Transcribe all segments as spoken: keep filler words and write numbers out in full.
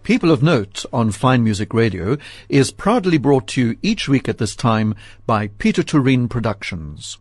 People of Note on Fine Music Radio is proudly brought to you each week at this time by Peter Tureen Productions.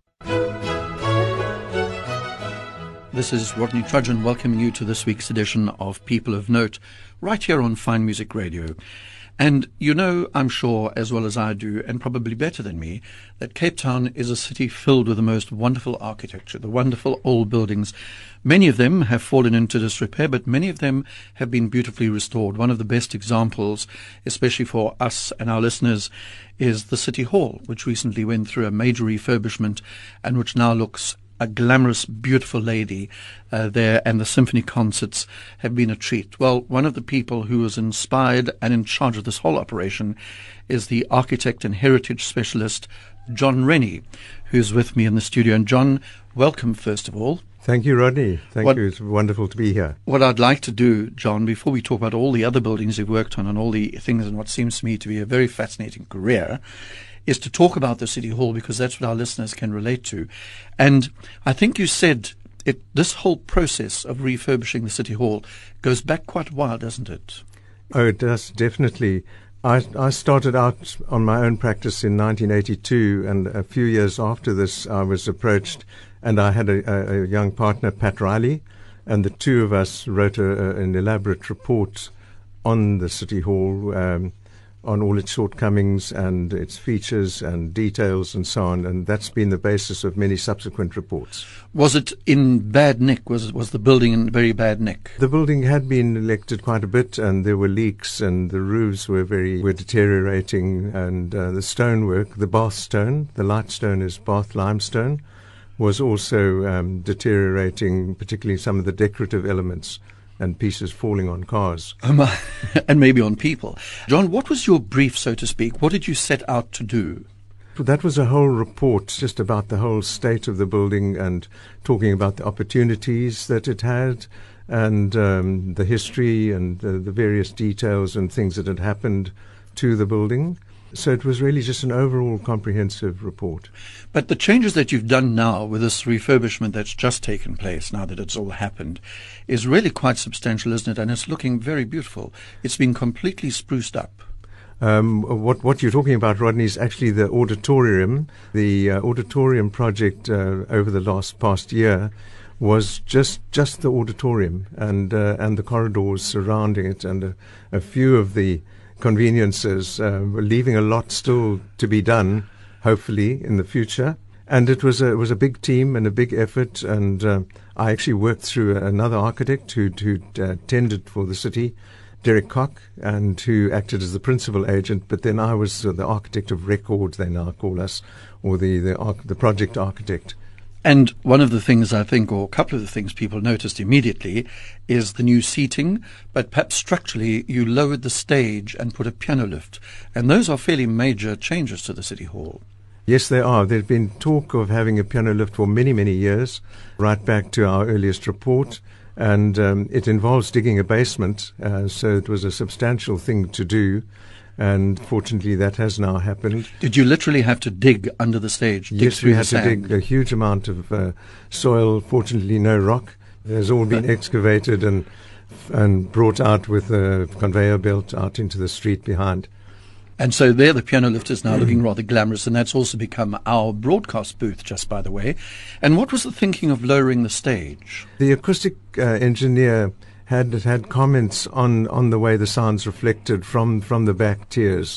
This is Rodney Trudgeon welcoming you to this week's edition of People of Note right here on Fine Music Radio. And you know, I'm sure, as well as I do, and probably better than me, that Cape Town is a city filled with the most wonderful architecture, the wonderful old buildings. Many of them have fallen into disrepair, but many of them have been beautifully restored. One of the best examples, especially for us and our listeners, is the City Hall, which recently went through a major refurbishment and which now looks a glamorous, beautiful lady uh, there, and the symphony concerts have been a treat. Well, one of the people who was inspired and in charge of this whole operation is the architect and heritage specialist, John Rennie, who's with me in the studio. And John, welcome, first of all. Thank you, Rodney. Thank what, you. It's wonderful to be here. What I'd like to do, John, before we talk about all the other buildings you've worked on and all the things and what seems to me to be a very fascinating career, is to talk about the City Hall, because that's what our listeners can relate to. And I think you said it, this whole process of refurbishing the City Hall goes back quite a while, doesn't it? Oh, it does, definitely. I, I started out on my own practice in nineteen eighty-two, and a few years after this I was approached, and I had a, a, a young partner, Pat Riley, and the two of us wrote a, a, an elaborate report on the City Hall, um, on all its shortcomings and its features and details and so on, and that's been the basis of many subsequent reports. Was it in bad nick? Was was the building in very bad nick? The building had been neglected quite a bit, and there were leaks, and the roofs were very were deteriorating, and uh, the stonework, the Bath stone, the light stone is Bath limestone, was also um, deteriorating, particularly some of the decorative elements and pieces falling on cars. Um, and maybe on people. John, what was your brief, so to speak? What did you set out to do? That was a whole report just about the whole state of the building and talking about the opportunities that it had and um, the history and uh, the various details and things that had happened to the building. So it was really just an overall comprehensive report. But the changes that you've done now with this refurbishment that's just taken place, now that it's all happened, is really quite substantial, isn't it? And it's looking very beautiful. It's been completely spruced up. Um, what, what you're talking about, Rodney, is actually the auditorium. The uh, auditorium project uh, over the last past year was just just the auditorium and uh, and the corridors surrounding it, and a, a few of the conveniences, uh, leaving a lot still to be done, hopefully, in the future. And it was a, it was a big team and a big effort, and uh, I actually worked through another architect who who uh, tended for the city, Derek Koch, and who acted as the principal agent, but then I was uh, the architect of record, they now call us, or the, the, arch- the project architect. And one of the things I think, or a couple of the things people noticed immediately, is the new seating, but perhaps structurally you lowered the stage and put a piano lift. And those are fairly major changes to the City Hall. Yes, they are. There's been talk of having a piano lift for many, many years, right back to our earliest report. And um, it involves digging a basement, uh, so it was a substantial thing to do. And fortunately, that has now happened. Did you literally have to dig under the stage? Dig yes, through we the had sand? to dig a huge amount of uh, soil. Fortunately, no rock. It has all been excavated and and brought out with a conveyor belt out into the street behind. And so there the piano lift is now looking rather glamorous, and that's also become our broadcast booth, just by the way. And what was the thinking of lowering the stage? The acoustic uh, engineer had had comments on, on the way the sounds reflected from, from the back tiers.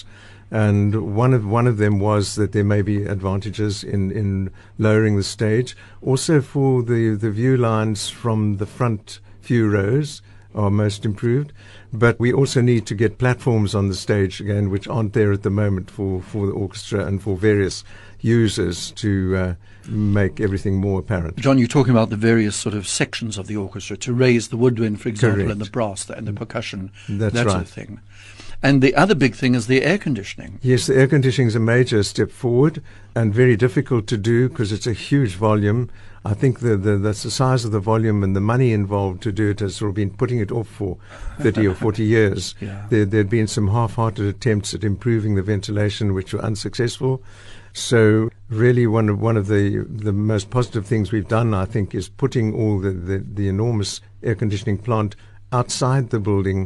And one of one of them was that there may be advantages in, in lowering the stage. Also for the, the view lines from the front few rows are most improved. But we also need to get platforms on the stage again, which aren't there at the moment for, for the orchestra and for various users to uh, make everything more apparent. John, you're talking about the various sort of sections of the orchestra, to raise the woodwind, for example, Correct. and the brass and the percussion, That's that right. sort of thing. And the other big thing is the air conditioning. Yes, the air conditioning is a major step forward and very difficult to do because it's a huge volume. I think the, the, that's the size of the volume and the money involved to do it has sort of been putting it off for thirty or forty years. Yeah. There had been some half-hearted attempts at improving the ventilation which were unsuccessful. So really one of one of the the most positive things we've done, I think, is putting all the, the, the enormous air conditioning plant outside the building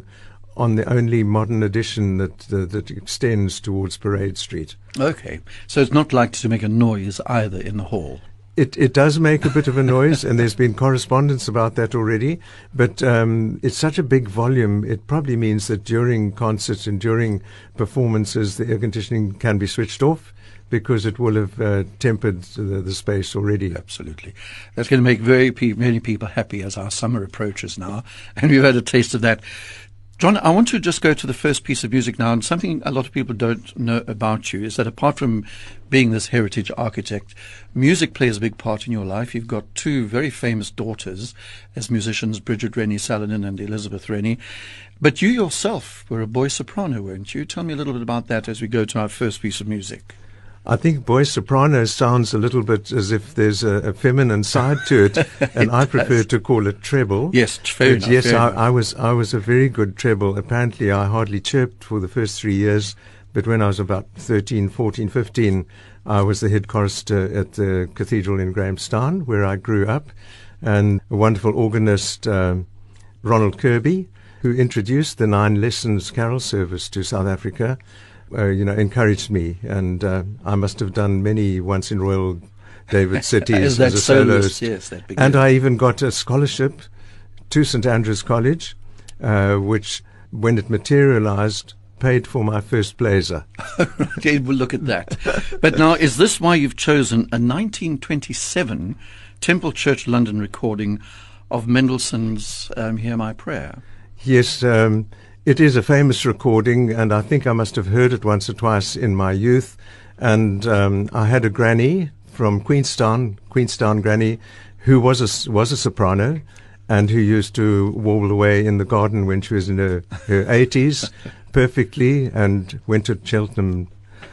on the only modern addition that uh, that extends towards Parade Street. Okay, so it's not likely to make a noise either in the hall. It it does make a bit of a noise, and there's been correspondence about that already. But um, it's such a big volume, it probably means that during concerts and during performances, the air conditioning can be switched off, because it will have uh, tempered the, the space already. Absolutely. That's going to make very pe- many people happy as our summer approaches now, and we've had a taste of that. John, I want to just go to the first piece of music now, and something a lot of people don't know about you is that apart from being this heritage architect, music plays a big part in your life. You've got two very famous daughters as musicians, Bridget Rennie Saladin and Elizabeth Rennie. But you yourself were a boy soprano, weren't you? Tell me a little bit about that as we go to our first piece of music. I think boy soprano sounds a little bit as if there's a, a feminine side to it, and it I prefer does. to call it treble. Yes, fair But enough. yes, fair I, enough. I was I was a very good treble. Apparently, I hardly chirped for the first three years, but when I was about thirteen, fourteen, fifteen, I was the head chorister at the cathedral in Grahamstown, where I grew up, and a wonderful organist, um, Ronald Kirby, who introduced the Nine Lessons Carol service to South Africa. Uh, you know, encouraged me, and uh, I must have done many Once in Royal David cities as, that as a soloist, soloist. yes, that big And hit. I even got a scholarship to St Andrews College, uh, which, when it materialized, paid for my first blazer. Okay, we'll look at that. But now, is this why you've chosen a nineteen twenty-seven Temple Church London recording of Mendelssohn's um, Hear My Prayer? Yes, um, it is a famous recording, and I think I must have heard it once or twice in my youth. And um, I had a granny from Queenstown, Queenstown granny, who was a, was a soprano, and who used to warble away in the garden when she was in her, her eighties perfectly, and went to Cheltenham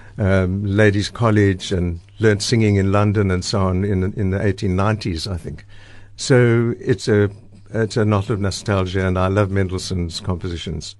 um, Ladies' College and learned singing in London and so on in, in the eighteen nineties, I think. So it's a It's a knot of nostalgia, and I love Mendelssohn's compositions.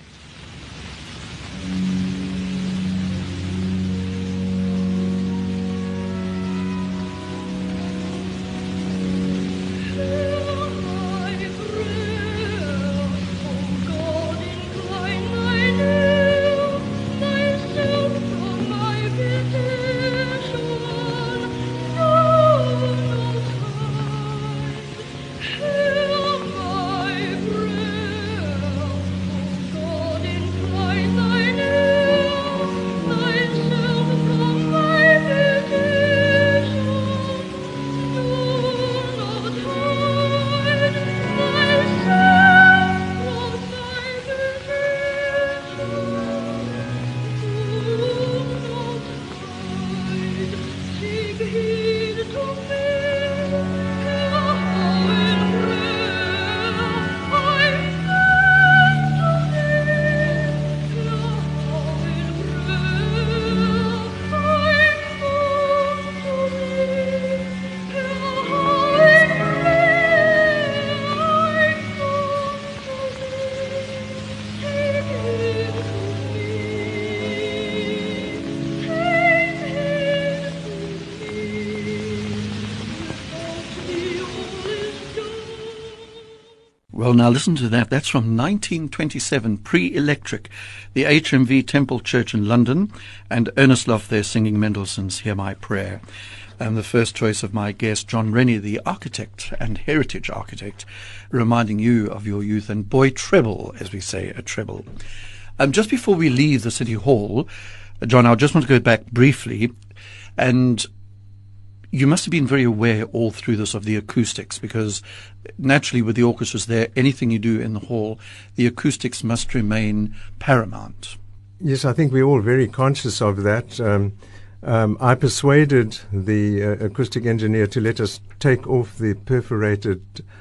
Well, now listen to that. That's from nineteen twenty-seven, pre-electric, the H M V Temple Church in London, and Ernest Loff there singing Mendelssohn's Hear My Prayer. And the first choice of my guest, John Rennie, the architect and heritage architect, reminding you of your youth, and boy treble, as we say, a treble. Um, just before we leave the City Hall, uh, John, I just want to go back briefly, and you must have been very aware all through this of the acoustics, because naturally with the orchestras there, anything you do in the hall, the acoustics must remain paramount. Yes, I think we're all very conscious of that. Um, um, I persuaded the uh, acoustic engineer to let us take off the perforated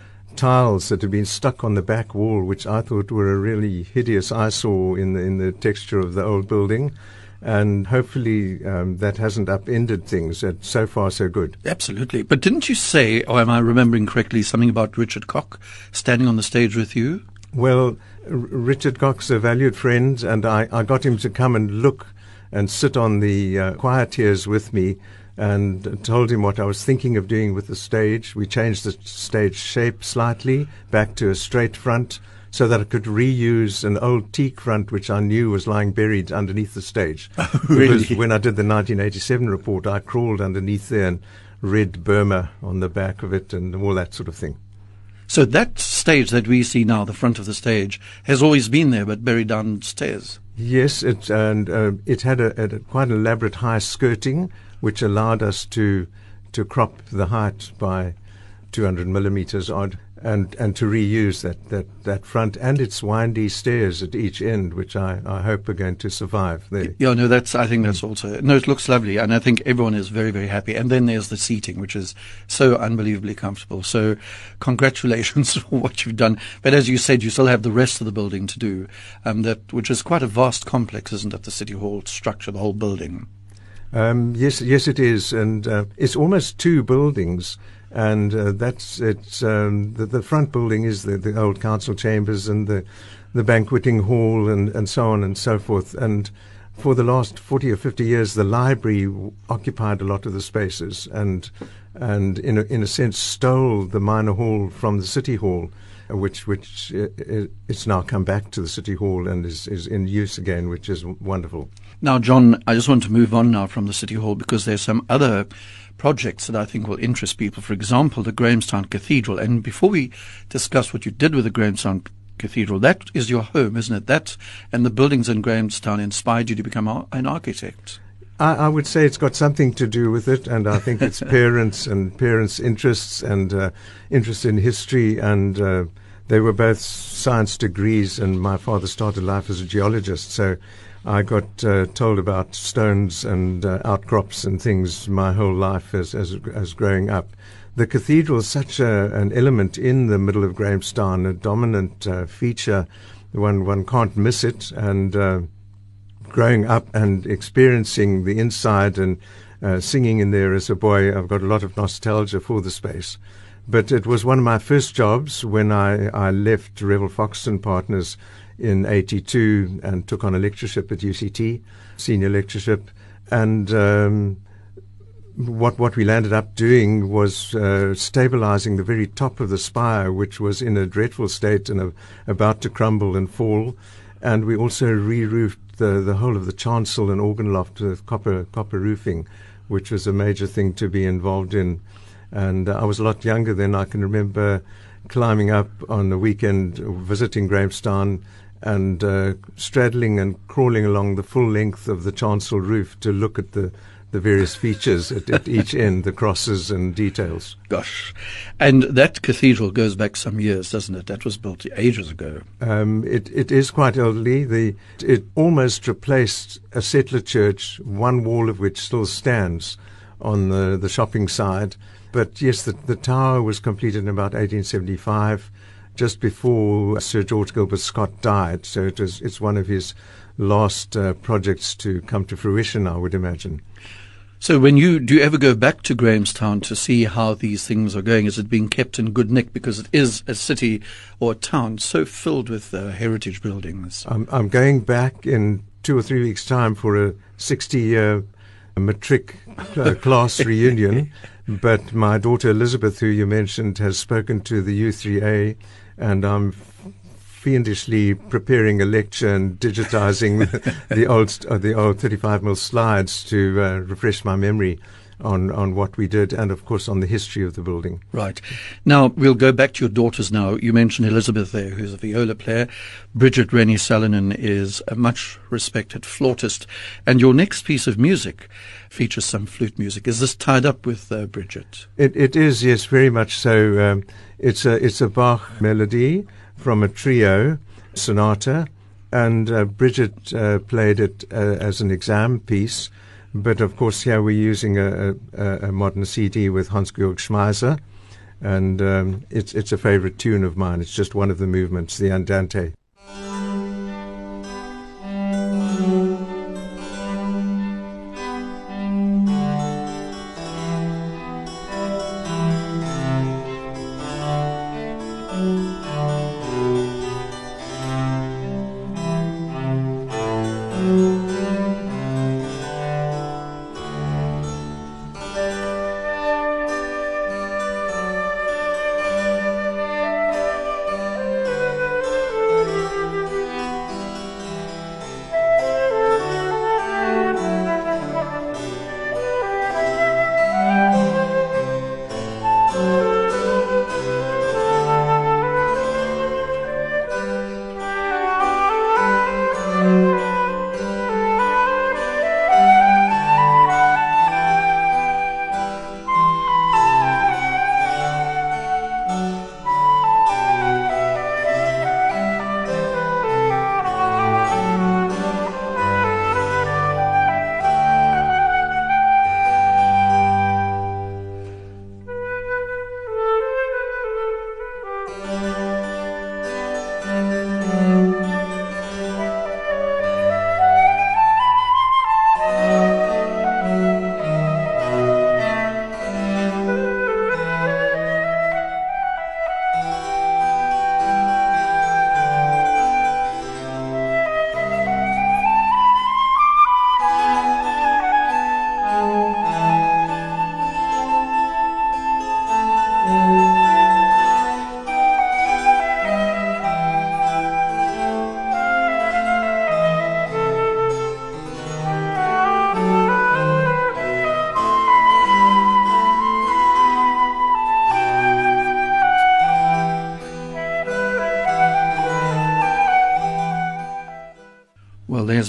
tiles that had been stuck on the back wall, which I thought were a really hideous eyesore in the, in the texture of the old building. And hopefully um, that hasn't upended things. Uh, so far, so good. Absolutely. But didn't you say, or am I remembering correctly, something about Richard Koch standing on the stage with you? Well, R- Richard Koch's a valued friend, and I, I got him to come and look and sit on the uh, choir tiers with me, and told him what I was thinking of doing with the stage. We changed the stage shape slightly, back to a straight front, so that I could reuse an old teak front which I knew was lying buried underneath the stage. Oh, really? Because when I did the nineteen eighty-seven report, I crawled underneath there and read Burma on the back of it and all that sort of thing. So that stage that we see now, the front of the stage, has always been there but buried downstairs. Yes, it, and uh, it had a, a quite an elaborate high skirting which allowed us to to crop the height by two hundred millimeters odd, and, and to reuse that, that, that front and its windy stairs at each end, which I, I hope are going to survive there. Yeah, no, that's, I think that's also, no, it looks lovely, and I think everyone is very, very happy. And then there's the seating, which is so unbelievably comfortable. So congratulations for what you've done. But as you said, you still have the rest of the building to do, um, that, which is quite a vast complex, isn't it, the City Hall structure, the whole building? Um, yes, yes, it is, and uh, it's almost two buildings. And uh, that's it's um, the, the front building is the, the old council chambers and the the banqueting hall and, and so on and so forth. And for the last forty or fifty years, the library w- occupied a lot of the spaces and and in a, in a sense stole the minor hall from the city hall, uh, which which uh, it's now come back to the city hall and is, is in use again, which is w- wonderful. Now, John, I just want to move on now from the City Hall because there's some other projects that I think will interest people. For example, the Grahamstown Cathedral. And before we discuss what you did with the Grahamstown Cathedral, that is your home, isn't it? That and the buildings in Grahamstown inspired you to become ar- an architect. I, I would say it's got something to do with it, and I think it's parents and parents' interests and uh, interest in history, and uh, they were both science degrees, and my father started life as a geologist, so I got uh, told about stones and uh, outcrops and things my whole life as, as as growing up. The cathedral is such a, an element in the middle of Grahamstown, a dominant uh, feature. One one can't miss it. And uh, growing up and experiencing the inside and uh, singing in there as a boy, I've got a lot of nostalgia for the space. But it was one of my first jobs when I, I left Revel Foxton Partners in eighty-two and took on a lectureship at U C T, senior lectureship. And um, what what we landed up doing was uh, stabilizing the very top of the spire, which was in a dreadful state and a, about to crumble and fall. And we also re-roofed the, the whole of the chancel and organ loft with copper copper roofing, which was a major thing to be involved in. And uh, I was a lot younger then. I can remember climbing up on the weekend, visiting Grahamstown, and uh, straddling and crawling along the full length of the chancel roof to look at the, the various features at, at each end, the crosses and details. Gosh. And that cathedral goes back some years, doesn't it? That was built ages ago. Um, it, it is quite elderly. The, it almost replaced a settler church, one wall of which still stands on the, the shopping side. But yes, the, the tower was completed in about eighteen seventy-five, just before Sir George Gilbert Scott died. So it was, it's one of his last uh, projects to come to fruition, I would imagine. So when you, do you ever go back to Grahamstown to see how these things are going? Is it being kept in good nick? Because it is a city or a town so filled with uh, heritage buildings. I'm, I'm going back in two or three weeks' time for a sixty-year matric uh, class reunion. But my daughter Elizabeth, who you mentioned, has spoken to the U three A, and I'm fiendishly preparing a lecture and digitizing the, the old uh, the old thirty-five mil slides to uh, refresh my memory on, on what we did and, of course, on the history of the building. Right. Now, we'll go back to your daughters now. You mentioned Elizabeth there, who's a viola player. Bridget Rennie Salonen is a much respected flautist. And your next piece of music features some flute music. Is this tied up with uh, Bridget? It, it is, yes, very much so. Um, it's a it's a Bach melody from a trio sonata, and uh, Bridget uh, played it uh, as an exam piece. But of course, here we're using a, a, a modern C D with Hans-Georg Schmeiser, and um, it's it's a favorite tune of mine. It's just one of the movements, the Andante.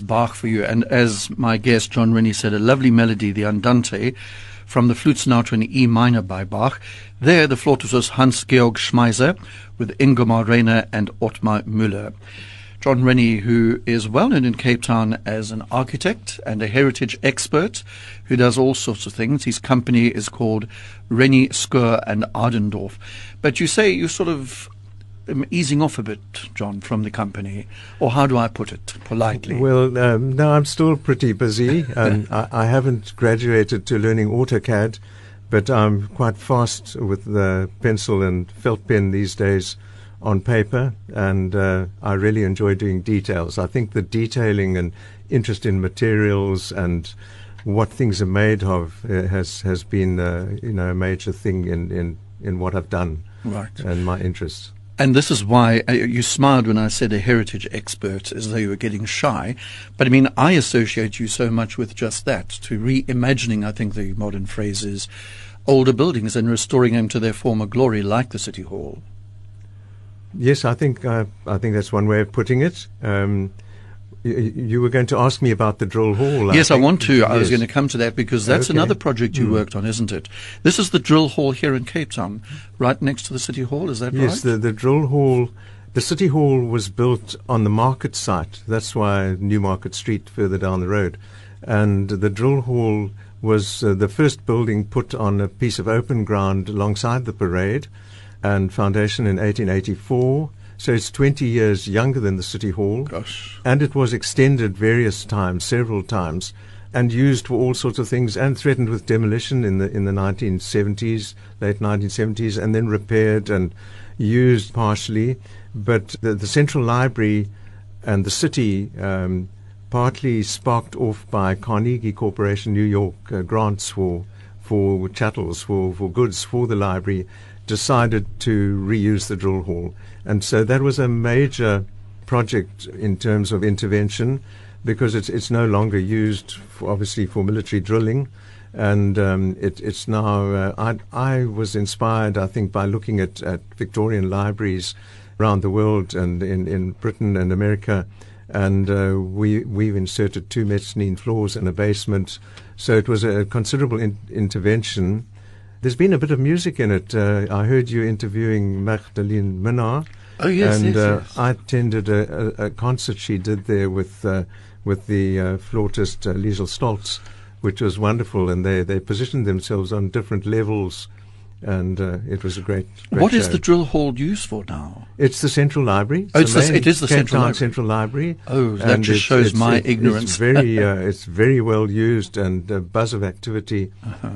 Bach for you. And as my guest, John Rennie, said, a lovely melody, the Andante, from the Flute Sonata in E minor by Bach. There, the flautist was Hans-Georg Schmeiser with Ingomar Rehner and Ottmar Müller. John Rennie, who is well known in Cape Town as an architect and a heritage expert who does all sorts of things. His company is called Rennie, Skur and Ardendorf. But you say you're sort of um, easing off a bit, John, from the company. Or how do I put it politely? Well, um, no, I'm still pretty busy. Um, I, I haven't graduated to learning AutoCAD, but I'm quite fast with the pencil and felt pen these days on paper, and uh, I really enjoy doing details. I think the detailing and interest in materials and what things are made of uh, has has been uh, you know a major thing in, in, in what I've done, right, and my interests. And this is why uh, you smiled when I said a heritage expert, as though you were getting shy. But I mean, I associate you so much with just that, to reimagining, I think the modern phrase is, older buildings and restoring them to their former glory, like the City Hall. Yes, I think uh, I think that's one way of putting it. Um, y- you were going to ask me about the Drill Hall. Yes, I, I want to. Yes. I was going to come to that because that's Okay. another project you Mm. worked on, isn't it? This is the Drill Hall here in Cape Town, right next to the City Hall. Is that Yes, right? the, the Drill Hall, the City Hall was built on the market site. That's why Newmarket Street, further down the road. And the Drill Hall was uh, the first building put on a piece of open ground alongside the parade, and foundation in eighteen eighty-four. So it's twenty years younger than the City Hall. Gosh. And it was extended various times, several times, and used for all sorts of things, and threatened with demolition in the in the nineteen seventies, late nineteen seventies, and then repaired and used partially. But the, the Central Library and the city, um, partly sparked off by Carnegie Corporation, New York, uh, grants for for chattels, for, for goods for the library, decided to reuse the Drill Hall. And so that was a major project in terms of intervention, because it's it's no longer used, for, obviously, for military drilling. And um, it, it's now, uh, I, I was inspired, I think, by looking at, at Victorian libraries around the world and in, in Britain and America. And uh, we, we've inserted two mezzanine floors and a basement. So it was a considerable in, intervention. There's been a bit of music in it. Uh, I heard you interviewing Magdalene Minnaar. Oh, yes, and yes, uh, yes. I attended a, a, a concert she did there with uh, with the uh, flautist uh, Liesl Stoltz, which was wonderful. And they, they positioned themselves on different levels, and uh, it was a great, great What show. is the Drill Hall used for now? It's the Central Library. Oh, it's the- main it is the Cape Central Town Library. Central Library. Oh, that And just it's- shows it's- my it- ignorance. It's very, uh, it's very well used, and a buzz of activity. Uh-huh.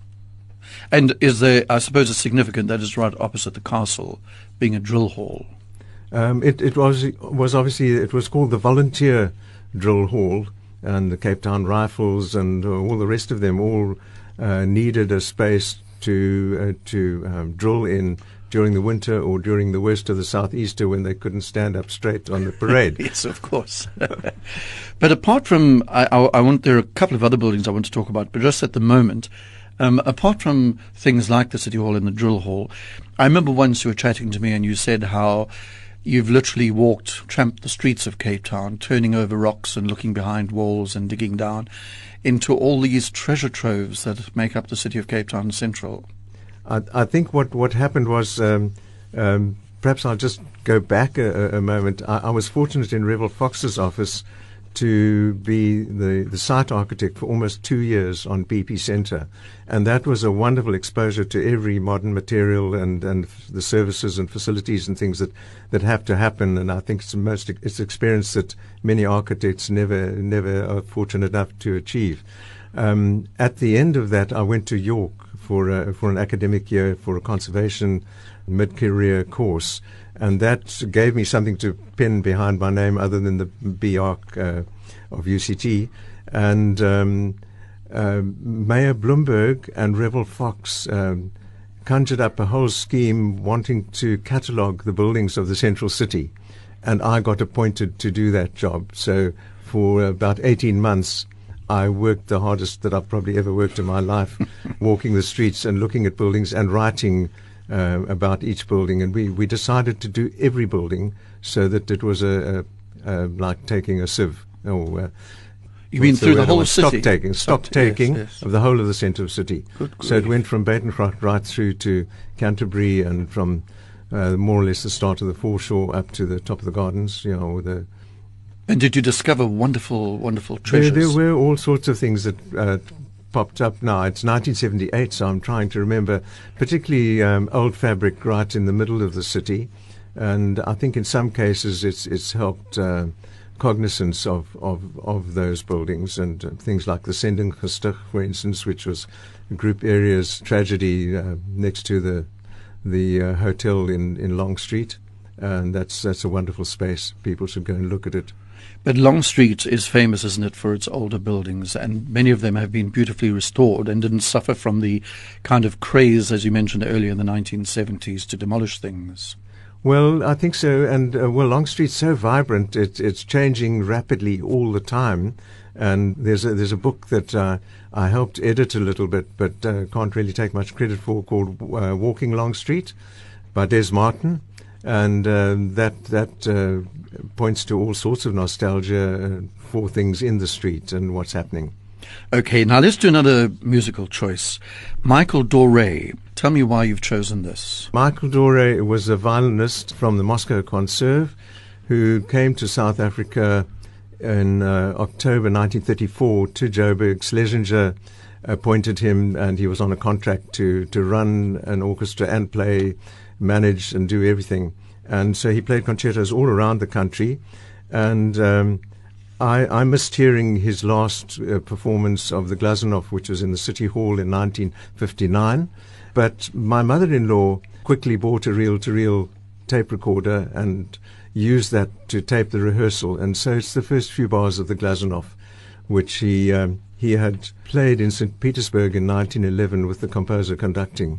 And is there, I suppose it's significant that it's right opposite the castle, being a drill hall. Um, it, it was was obviously it was called the Volunteer Drill Hall, and the Cape Town Rifles and uh, all the rest of them all uh, needed a space to uh, to um, drill in during the winter or during the worst of the southeaster, when they couldn't stand up straight on the parade. Yes, of course. But apart from, I, I, I want, there are a couple of other buildings I want to talk about, but just at the moment, um, apart from things like the City Hall and the Drill Hall, I remember once you were chatting to me and you said how you've literally walked, tramped the streets of Cape Town, turning over rocks and looking behind walls and digging down into all these treasure troves that make up the city of Cape Town Central. I, I think what, what happened was, um, um, perhaps I'll just go back a, a moment. I, I was fortunate in Revel Fox's office to be the, the site architect for almost two years on B P Centre. And that was a wonderful exposure to every modern material and, and f- the services and facilities and things that, that have to happen. And I think it's the most it's an experience that many architects never never are fortunate enough to achieve. Um, at the end of that, I went to York for a, for an academic year for a conservation mid-career course. And that gave me something to pin behind my name other than the B Arch uh, of U C T. And um, uh, Mayor Bloomberg and Revel Fox um, conjured up a whole scheme wanting to catalogue the buildings of the central city. And I got appointed to do that job. So for about eighteen months, I worked the hardest that I've probably ever worked in my life, walking the streets and looking at buildings and writing Uh, about each building. And we, we decided to do every building so that it was a, a, a like taking a sieve. Oh, uh, you mean through the, the whole one? city? Stock taking, stock, stock taking yes, yes. of the whole of the centre of the city. Good so it grief. went from Badenford right through to Canterbury, and from uh, more or less the start of the foreshore up to the top of the gardens. You know, with the And did you discover wonderful, wonderful treasures? There, there were all sorts of things that uh, popped up now. It's nineteen seventy-eight, so I'm trying to remember, particularly um, old fabric right in the middle of the city. And I think in some cases it's it's helped uh, cognizance of, of, of those buildings, and uh, things like the Sendinggestig, for instance, which was Group Area's tragedy uh, next to the the uh, hotel in, in Long Street. And that's that's a wonderful space. People should go and look at it. But Long Street is famous, isn't it, for its older buildings, and many of them have been beautifully restored and didn't suffer from the kind of craze, as you mentioned earlier, in the nineteen seventies to demolish things. Well, I think so, and uh, well, Long Street's so vibrant; it, it's changing rapidly all the time. And there's a, there's a book that uh, I helped edit a little bit, but uh, can't really take much credit for, called uh, Walking Long Street by Des Martin. And uh, that that uh, points to all sorts of nostalgia uh, for things in the street and what's happening. Okay, now let's do another musical choice. Michael Doré, tell me why you've chosen this. Michael Doré was a violinist from the Moscow Conserve who came to South Africa in uh, October nineteen thirty-four to Joburg. Schlesinger appointed him, and he was on a contract to, to run an orchestra and play, manage and do everything. And so he played concertos all around the country. And um, I, I missed hearing his last uh, performance of the Glazunov, which was in the City Hall in nineteen fifty-nine. But my mother-in-law quickly bought a reel-to-reel tape recorder and used that to tape the rehearsal. And so it's the first few bars of the Glazunov, which he, um, he had played in Saint Petersburg in nineteen eleven with the composer conducting.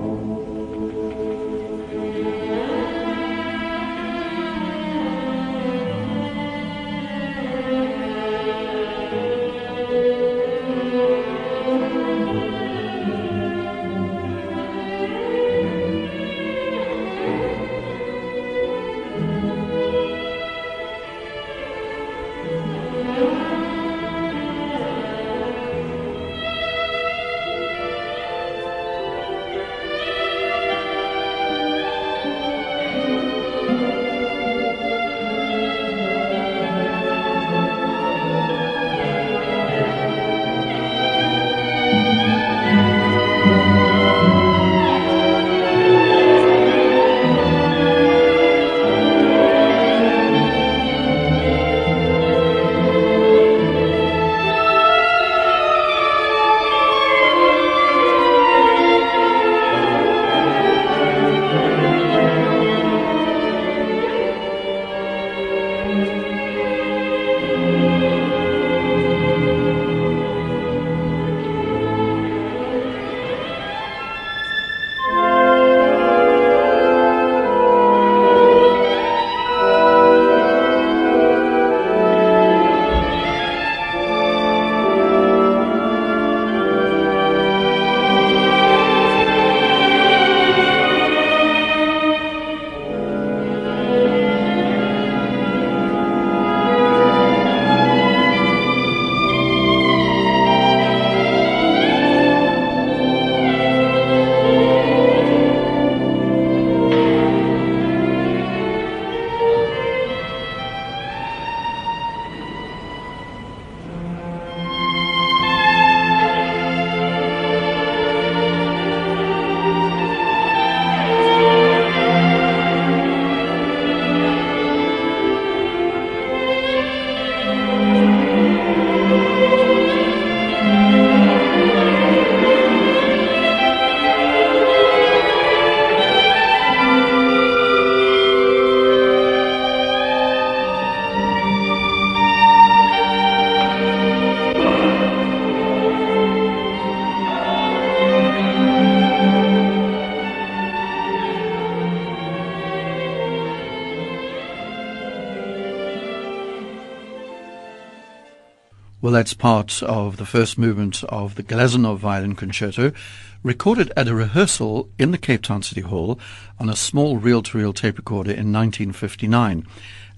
Well, that's part of the first movement of the Glazunov Violin Concerto, recorded at a rehearsal in the Cape Town City Hall on a small reel-to-reel tape recorder in nineteen fifty-nine.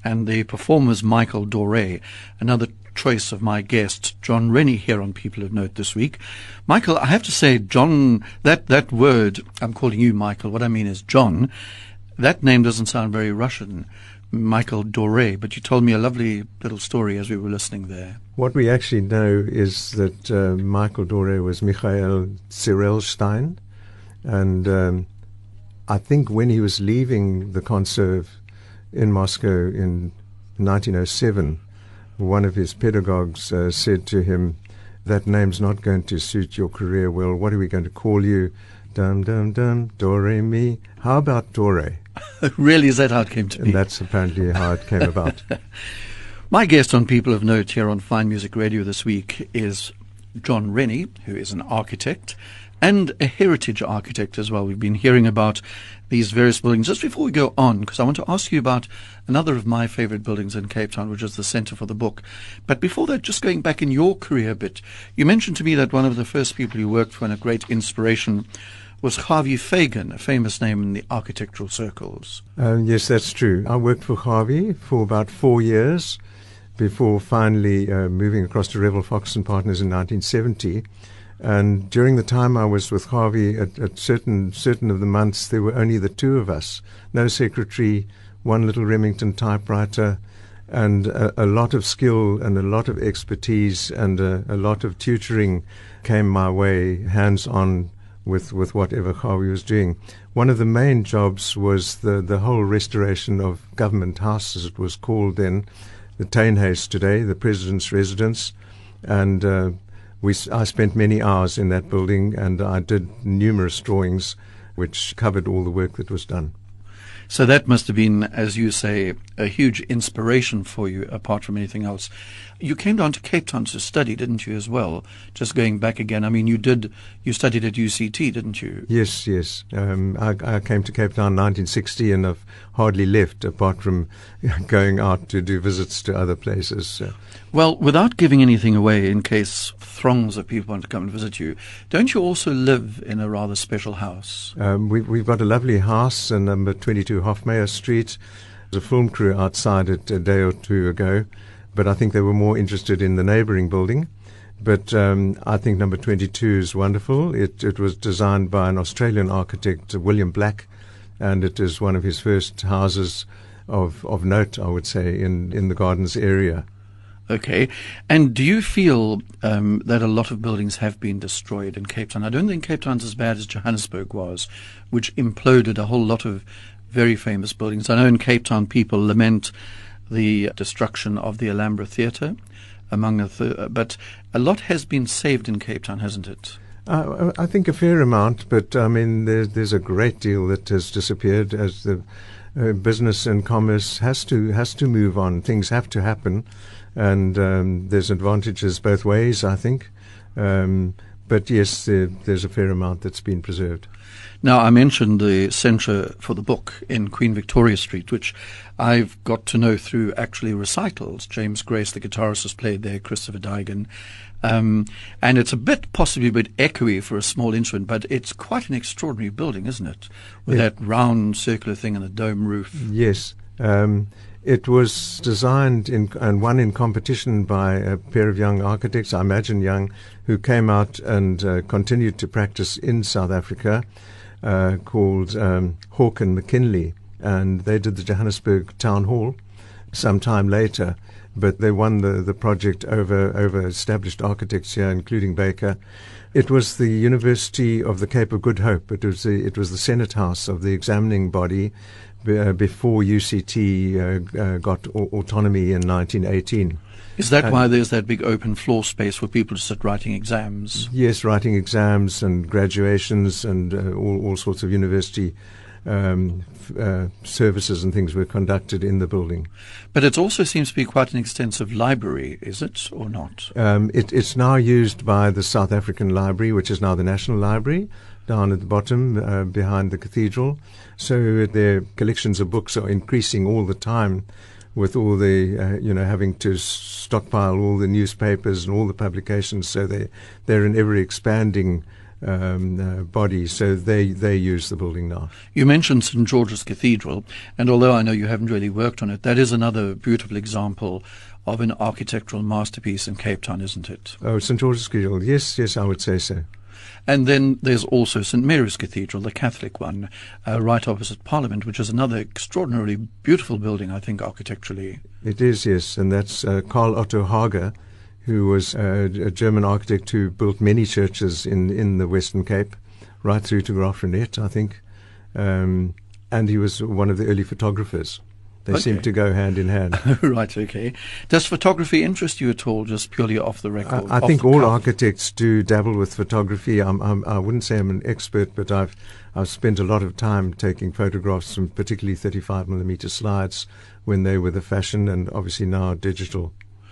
and the performers Michael Doré, another choice of my guest, John Rennie, here on People of Note this week. Michael, I have to say, John, that, that word, I'm calling you Michael, what I mean is John, that name doesn't sound very Russian, Michael Doré, but you told me a lovely little story as we were listening there. What we actually know is that uh, Michael Doré was Michael Zerelstein, and um, I think when he was leaving the Conserve in Moscow in nineteen oh seven, one of his pedagogues uh, said to him, "That name's not going to suit your career well. What are we going to call you? Dum, dum, dum, do-re, mi. How about Doré?" Really, is that how it came to and be? That's apparently how it came about. My guest on People of Note here on Fine Music Radio this week is John Rennie, who is an architect and a heritage architect as well. We've been hearing about these various buildings. Just before we go on, because I want to ask you about another of my favorite buildings in Cape Town, which is the Centre for the Book. But before that, just going back in your career a bit, you mentioned to me that one of the first people you worked for and a great inspiration was Harvey Fagan, a famous name in the architectural circles. Um, yes, that's true. I worked for Harvey for about four years before finally uh, moving across to Revel Fox and Partners in nineteen seventy. And during the time I was with Harvey, at, at certain certain of the months, there were only the two of us. No secretary, one little Remington typewriter, and a, a lot of skill and a lot of expertise and a, a lot of tutoring came my way, hands-on, with, with whatever Harvey was doing. One of the main jobs was the, the whole restoration of Government House, as it was called then, the Tynhuis today, the President's Residence, and uh, we, I spent many hours in that building, and I did numerous drawings which covered all the work that was done. So that must have been, as you say, a huge inspiration for you, apart from anything else. You came down to Cape Town to study, didn't you, as well? Just going back again, I mean, you did, you studied at U C T, didn't you? Yes, yes. Um, I, I came to Cape Town in nineteen sixty, and I've hardly left, apart from going out to do visits to other places. So. Well, without giving anything away, in case throngs of people want to come and visit you, don't you also live in a rather special house? Um, we, we've got a lovely house in number twenty-two Hofmeyer Street. There's a film crew outside it a day or two ago, but I think they were more interested in the neighboring building. But um, I think number twenty-two is wonderful. It, it was designed by an Australian architect, William Black, and it is one of his first houses of, of note, I would say, in, in the Gardens area. Okay. And do you feel um, that a lot of buildings have been destroyed in Cape Town? I don't think Cape Town's as bad as Johannesburg was, which imploded a whole lot of very famous buildings. I know in Cape Town people lament the destruction of the Alhambra Theatre, among other, but a lot has been saved in Cape Town, hasn't it? Uh, I think a fair amount, but I mean, there's, there's a great deal that has disappeared as the uh, business and commerce has to has to move on. Things have to happen. And um, there's advantages both ways, I think. Um, but yes, there, there's a fair amount that's been preserved. Now, I mentioned the Centre for the Book in Queen Victoria Street, which I've got to know through actually recitals. James Grace, the guitarist, has played there, Christopher Daigan. Um, and it's a bit, possibly a bit echoey for a small instrument, but it's quite an extraordinary building, isn't it? With yeah. that round circular thing and a dome roof. Yes. Um, It was designed in, and won in competition by a pair of young architects, I imagine young, who came out and uh, continued to practice in South Africa, uh, called um, Hawke and McKinley. And they did the Johannesburg Town Hall some time later, but they won the, the project over, over established architects here, including Baker. It was the University of the Cape of Good Hope. It was the, it was the Senate House of the examining body, Uh, before U C T uh, uh, got a- autonomy in nineteen eighteen. Is that and why there's that big open floor space for people to sit writing exams? Yes, writing exams and graduations and uh, all, all sorts of university um, f- uh, services and things were conducted in the building. But it also seems to be quite an extensive library, is it, or not? Um, it, it's now used by the South African Library, which is now the National Library, down at the bottom uh, behind the cathedral. So their collections of books are increasing all the time, with all the, uh, you know, having to stockpile all the newspapers and all the publications. So they, they're an ever-expanding um, uh, body, so they, they use the building now. You mentioned Saint George's Cathedral, and although I know you haven't really worked on it, that is another beautiful example of an architectural masterpiece in Cape Town, isn't it? Oh, Saint George's Cathedral, yes, yes, I would say so. And then there's also Saint Mary's Cathedral, the Catholic one, uh, right opposite Parliament, which is another extraordinarily beautiful building, I think, architecturally. It is, yes, and that's uh, Karl Otto Hager, who was uh, a German architect who built many churches in, in the Western Cape, right through to Graafrenet, I think. Um, and he was one of the early photographers. They okay. seem to go hand in hand. Right, okay. Does photography interest you at all, just purely off the record? I, I think all cuff? architects do dabble with photography. I'm, I'm, I wouldn't say I'm an expert, but I've I've spent a lot of time taking photographs, from particularly thirty-five millimeter slides when they were the fashion, and obviously now digital.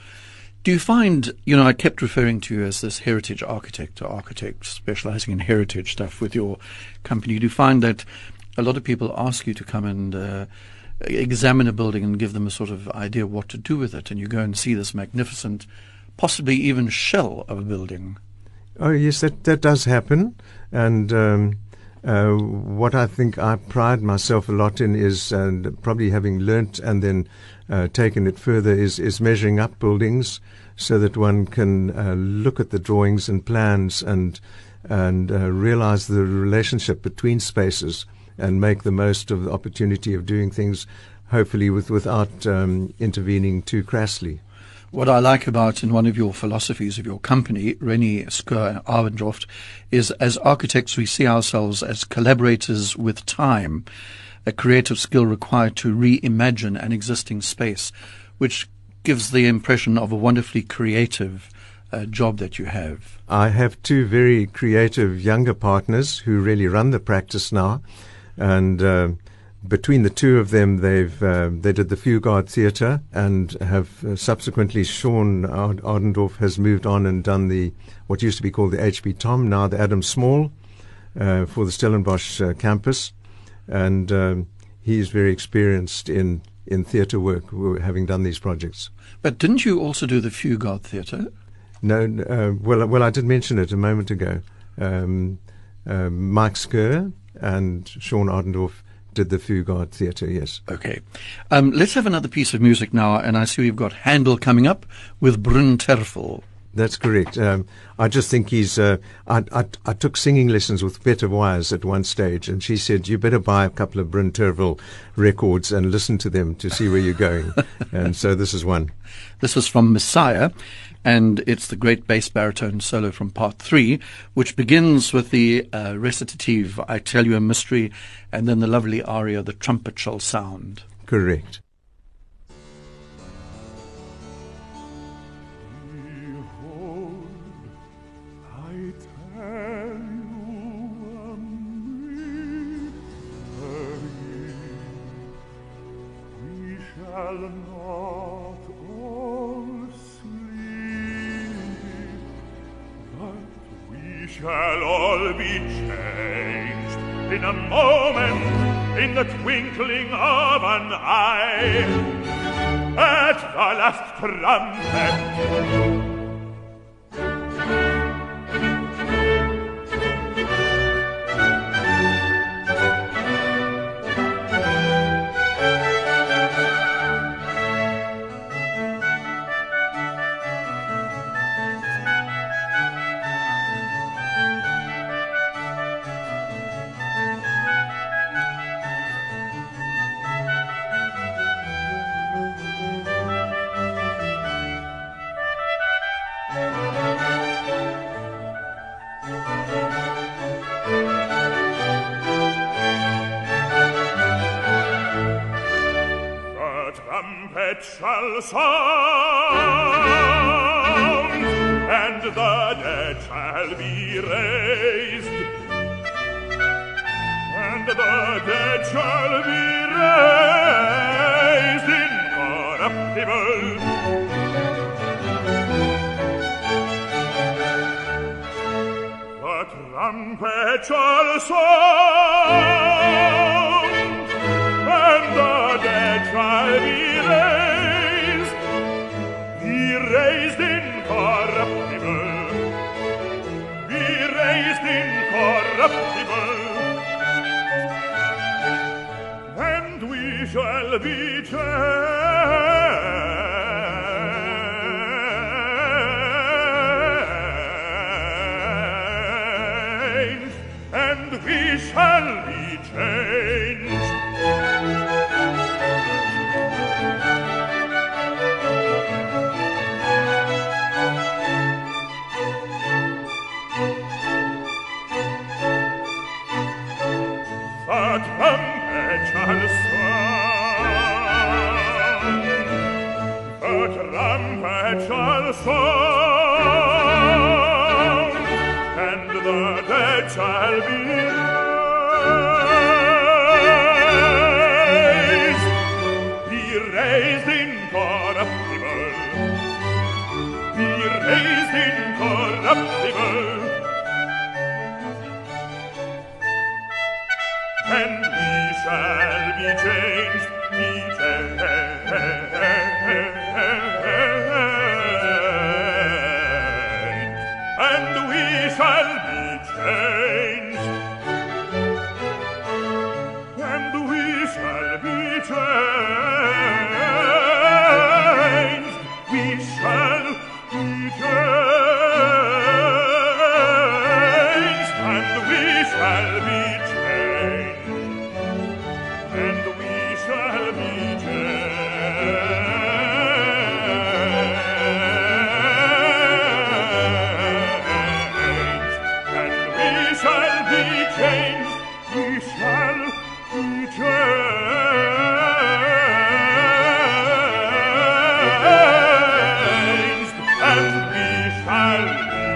Do you find, you know, I kept referring to you as this heritage architect, or architect specializing in heritage stuff with your company. Do you find that a lot of people ask you to come and uh, examine a building and give them a sort of idea of what to do with it, and you go and see this magnificent, possibly even shell of a building? Oh, yes, that, that does happen. And um, uh, what I think I pride myself a lot in is, and probably having learnt and then uh, taken it further, is, is measuring up buildings so that one can uh, look at the drawings and plans and, and uh, realize the relationship between spaces, and make the most of the opportunity of doing things, hopefully with, without um, intervening too crassly. What I like about, in one of your philosophies of your company, Rennie Skur Arendroft, is as architects we see ourselves as collaborators with time, a creative skill required to reimagine an existing space, which gives the impression of a wonderfully creative uh, job that you have. I have two very creative younger partners who really run the practice now. And uh, between the two of them, they've uh, they did the Fugard Theatre, and have uh, subsequently Sean Ardendorf has moved on and done the what used to be called the H B Tom, now the Adam Small, uh, for the Stellenbosch uh, campus, and um, he's very experienced in in theatre work, having done these projects. But didn't you also do the Fugard Theatre? No, uh, well, well, I did mention it a moment ago. Um, uh, Mike Skur and Sean Ardendorf did the Fugard Theatre, yes. Okay. Um, let's have another piece of music now, and I see we've got Handel coming up with Bryn Terfel. That's correct. Um, I just think he's... Uh, I, I, I took singing lessons with Peter Wise at one stage, and she said, you better buy a couple of Bryn Terfel records and listen to them to see where you're going. And so this is one. This is from Messiah, and it's the great bass baritone solo from part three, which begins with the uh, recitative, I Tell You a Mystery, and then the lovely aria, The Trumpet Shall Sound. Correct. Behold, I tell you a mystery. We shall not all sleep, but we shall all be changed in a moment, in the twinkling of an eye. At the last trumpet, trumpet shall sound, and the dead shall be raised, and the dead shall be raised incorruptible. The trumpet shall sound, and the dead shall be raised, be raised incorruptible, be raised incorruptible. shall be changed, and we shall be changed. The trumpet shall sound, the trumpet shall sound, and the dead shall be raised, be raised incorruptible, be raised incorruptible. And we shall be changed, be changed, and we shall be changed, and we shall be changed, we shall be changed, and we shall be changed. And we shall be changed, and we shall be changed, we shall be changed, and we shall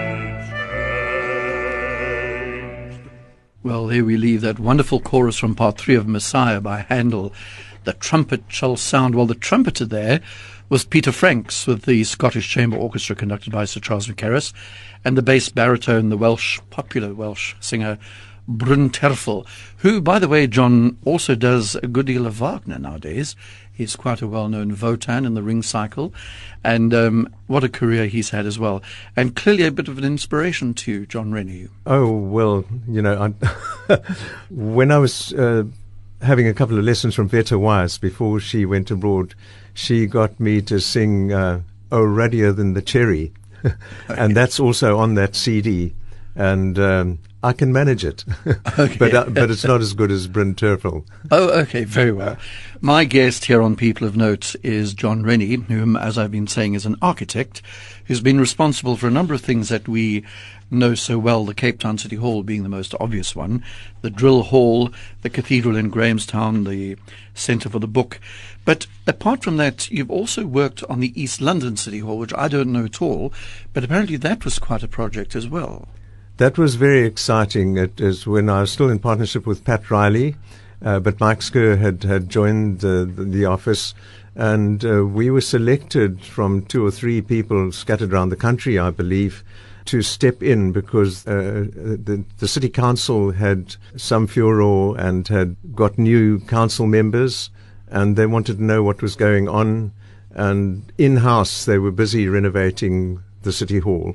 be changed. Well, there we leave that wonderful chorus from part three of Messiah by Handel. The trumpet shall sound. Well, the trumpeter there was Peter Franks with the Scottish Chamber Orchestra conducted by Sir Charles Mackerras, and the bass baritone, the Welsh, popular Welsh singer Bryn Terfel, who, by the way, John, also does a good deal of Wagner nowadays. He's quite a well-known Wotan in the Ring Cycle, and um, what a career he's had as well. And clearly a bit of an inspiration to John Rennie. Oh, well, you know, I, when I was uh, having a couple of lessons from Veta Weiss before she went abroad, she got me to sing uh, Oh, Ruddier Than the Cherry, and that's also on that C D, and um, I can manage it, Okay. but uh, but it's not as good as Bryn Terfel. Oh, okay, very well. My guest here on People of Note is John Rennie, whom, as I've been saying, is an architect who's been responsible for a number of things that we know so well, the Cape Town City Hall being the most obvious one, the Drill Hall, the Cathedral in Grahamstown, the Centre for the Book. But apart from that, you've also worked on the East London City Hall, which I don't know at all, but apparently that was quite a project as well. That was very exciting. It is when I was still in partnership with Pat Riley, uh, but Mike Skerr had, had joined uh, the, the office, and uh, we were selected from two or three people scattered around the country, I believe, to step in because uh, the, the city council had some furor and had got new council members, and they wanted to know what was going on. And in-house, they were busy renovating the city hall.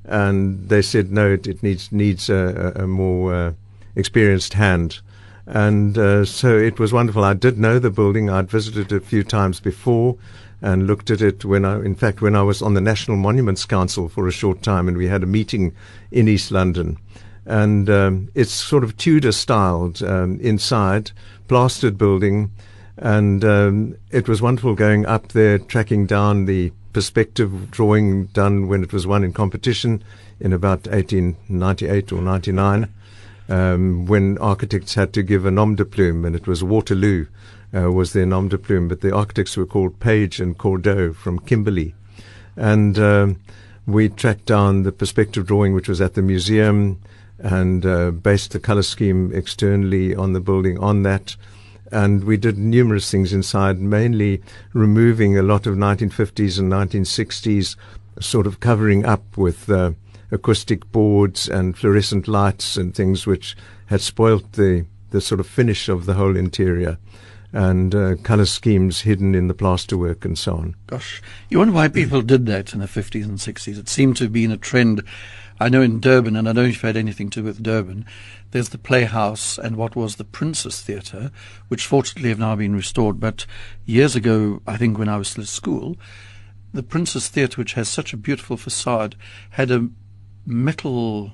And they said, no, it, it needs needs a, a more uh, experienced hand. And uh, so it was wonderful. I did know the building. I'd visited it a few times before and looked at it when I, in fact, when I was on the National Monuments Council for a short time, and we had a meeting in East London. And um, it's sort of Tudor-styled um, inside, plastered building. And um, it was wonderful going up there, tracking down the perspective drawing done when it was won in competition in about eighteen ninety-eight or ninety-nine, um, when architects had to give a nom de plume, and it was Waterloo uh, was their nom de plume, but the architects were called Page and Cordeau from Kimberley. And um, we tracked down the perspective drawing, which was at the museum, and uh, based the color scheme externally on the building on that. And we did numerous things inside, mainly removing a lot of nineteen fifties and nineteen sixties, sort of covering up with uh, acoustic boards and fluorescent lights and things which had spoilt the, the sort of finish of the whole interior, and uh, color schemes hidden in the plasterwork and so on. Gosh, you wonder why people did that in the fifties and sixties. It seemed to have been a trend. I know in Durban, and I don't know if you've had anything to do with Durban, there's the Playhouse and what was the Princess Theatre, which fortunately have now been restored. But years ago, I think when I was still at school, the Princess Theatre, which has such a beautiful facade, had a metal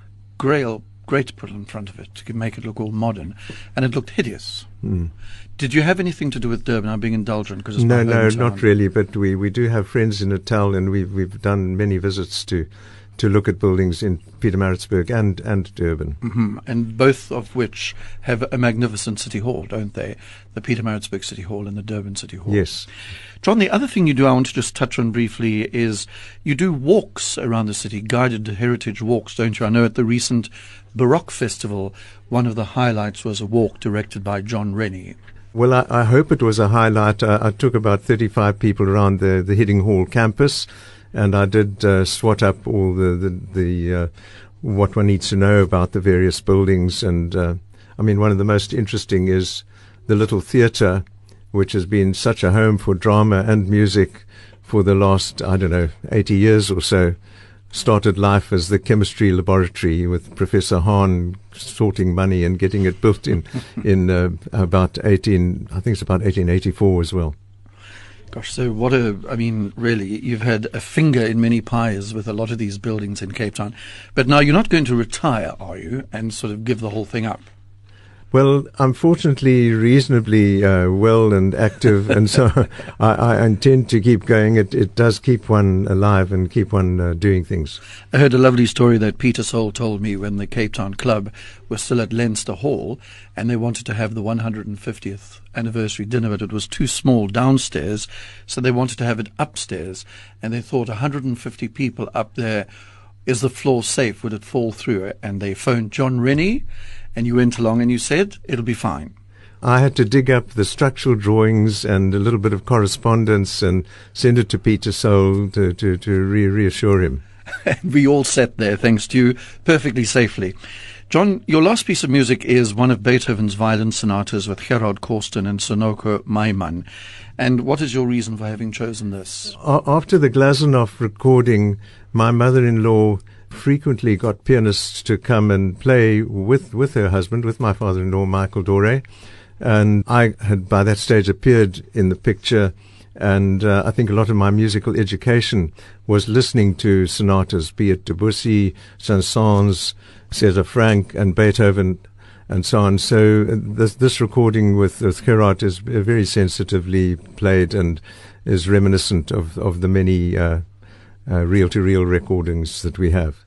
grail grate put in front of it to make it look all modern, and it looked hideous. Mm. Did you have anything to do with Durban? I'm being indulgent because it's no, my no, hometown. not really. But we, we do have friends in Natal, and we've we've done many visits to to look at buildings in Pietermaritzburg and and Durban, mm-hmm. and both of which have a magnificent city hall, don't they? The Pietermaritzburg City Hall and the Durban City Hall. Yes. John, the other thing you do, I want to just touch on briefly, is you do walks around the city, guided heritage walks, don't you? I know at the recent Baroque Festival, one of the highlights was a walk directed by John Rennie. Well, I, I hope it was a highlight. I, I took about thirty-five people around the, the Hidding Hall campus, and I did uh, swat up all the, the, the uh, what one needs to know about the various buildings. And, uh, I mean, one of the most interesting is the little theatre, which has been such a home for drama and music for the last, I don't know, eighty years or so. Started life as the chemistry laboratory with Professor Hahn sorting money and getting it built in in uh, about eighteen, I think it's about eighteen eighty-four as well. Gosh, so what a, I mean, really, you've had a finger in many pies with a lot of these buildings in Cape Town. But now you're not going to retire, are you, and sort of give the whole thing up? Well, I'm fortunately reasonably uh, well and active, and so I, I intend to keep going. It, it does keep one alive and keep one uh, doing things. I heard a lovely story that Peter Soul told me when the Cape Town Club was still at Leinster Hall, and they wanted to have the one hundred fiftieth anniversary dinner, but it was too small downstairs, so they wanted to have it upstairs, and they thought one hundred fifty people up there, is the floor safe? Would it fall through? And they phoned John Rennie, and you went along and you said, it'll be fine. I had to dig up the structural drawings and a little bit of correspondence and send it to Peter Soul to, to, to re- reassure him. And we all sat there, thanks to you, perfectly safely. John, your last piece of music is one of Beethoven's violin sonatas with Gerard Korsten and Sonoko Maiman. And what is your reason for having chosen this? After the Glazunov recording, my mother-in-law frequently got pianists to come and play with, with her husband, with my father-in-law, Michael Doré. And I had by that stage appeared in the picture, and uh, I think a lot of my musical education was listening to sonatas, be it Debussy, Saint-Saëns, César Franck, and Beethoven, and so on. So uh, this, this recording with, with Gerard is very sensitively played and is reminiscent of, of the many uh, uh, reel-to-reel recordings that we have.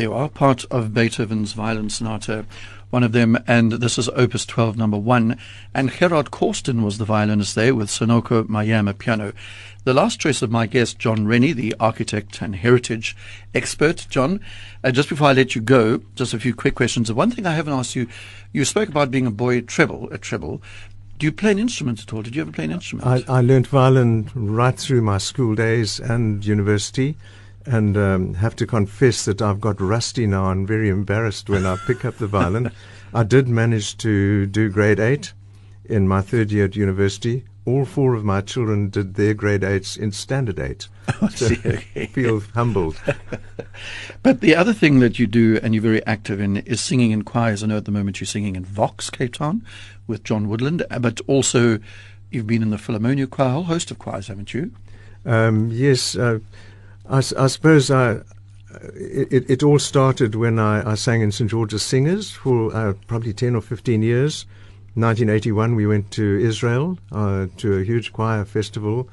you are, part of Beethoven's Violin Sonata, one of them, and this is Opus twelve, number one. And Gerard Corsten was the violinist there with Sonoko Mayama piano. The last choice of my guest, John Rennie, the architect and heritage expert. John, uh, just before I let you go, just a few quick questions. One thing I haven't asked you, you spoke about being a boy treble, a treble. Do you play an instrument at all? Did you ever play an instrument? I, I learned violin right through my school days and university. And um, have to confess that I've got rusty now and very embarrassed when I pick up the violin. I did manage to do grade eight in my third year at university. All four of my children did their grade eights in standard eight. Oh, so see, okay. Feel humbled. But the other thing that you do and you're very active in is singing in choirs. I know at the moment you're singing in Vox, Cape Town, with John Woodland, but also you've been in the Philharmonia choir, a whole host of choirs, haven't you? Um, yes. Uh, I, I suppose I, it, it all started when I, I sang in Saint George's Singers for uh, probably ten or fifteen years. nineteen eighty-one, we went to Israel uh, to a huge choir festival.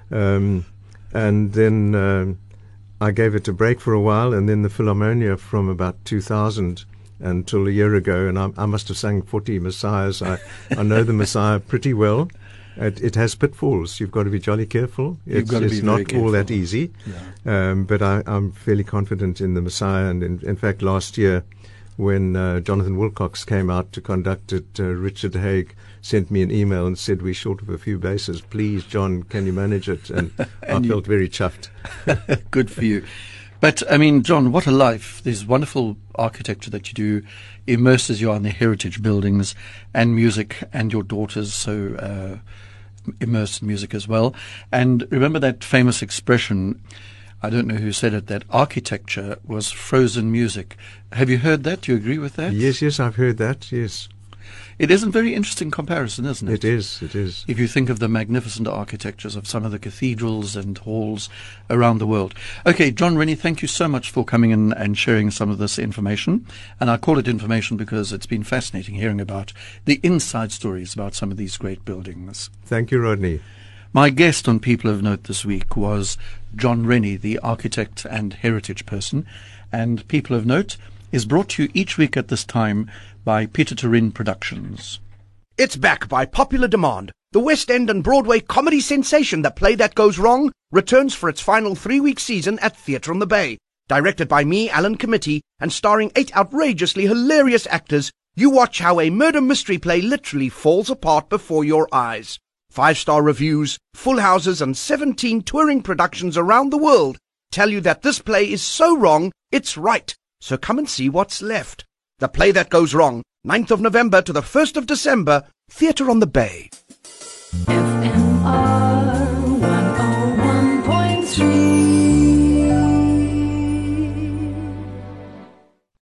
Um, and then uh, I gave it a break for a while, and then the Philharmonia from about two thousand until a year ago. And I, I must have sung forty Messiahs. I, I know the Messiah pretty well. It, it has pitfalls. You've got to be jolly careful. You've It's, got to it's be not very careful. all that easy. Yeah. Um, but I, I'm fairly confident in the Messiah. And in, in fact, last year, when uh, Jonathan Wilcox came out to conduct it, uh, Richard Haig sent me an email and said, "We're short of a few basses. Please, John, can you manage it?" And, And I you- felt very chuffed. Good for you. But, I mean, John, what a life. There's wonderful architecture that you do, immersed as you are in the heritage buildings and music, and your daughters so uh, immersed in music as well. And remember that famous expression, I don't know who said it, that architecture was frozen music. Have you heard that? Do you agree with that? Yes, yes, I've heard that, yes. It is a very interesting comparison, isn't it? It is, it is. If you think of the magnificent architectures of some of the cathedrals and halls around the world. Okay, John Rennie, thank you so much for coming in and sharing some of this information. And I call it information because it's been fascinating hearing about the inside stories about some of these great buildings. Thank you, Rodney. My guest on People of Note this week was John Rennie, the architect and heritage person. And People of Note is brought to you each week at this time by Peter Turin Productions. It's back by popular demand. The West End and Broadway comedy sensation The Play That Goes Wrong returns for its final three-week season at Theatre on the Bay. Directed by me, Alan Committee, and starring eight outrageously hilarious actors, you watch how a murder mystery play literally falls apart before your eyes. Five-star reviews, full houses, and seventeen touring productions around the world tell you that this play is so wrong, it's right. So come and see what's left. The Play That Goes Wrong, ninth of November to the first of December, Theatre on the Bay. If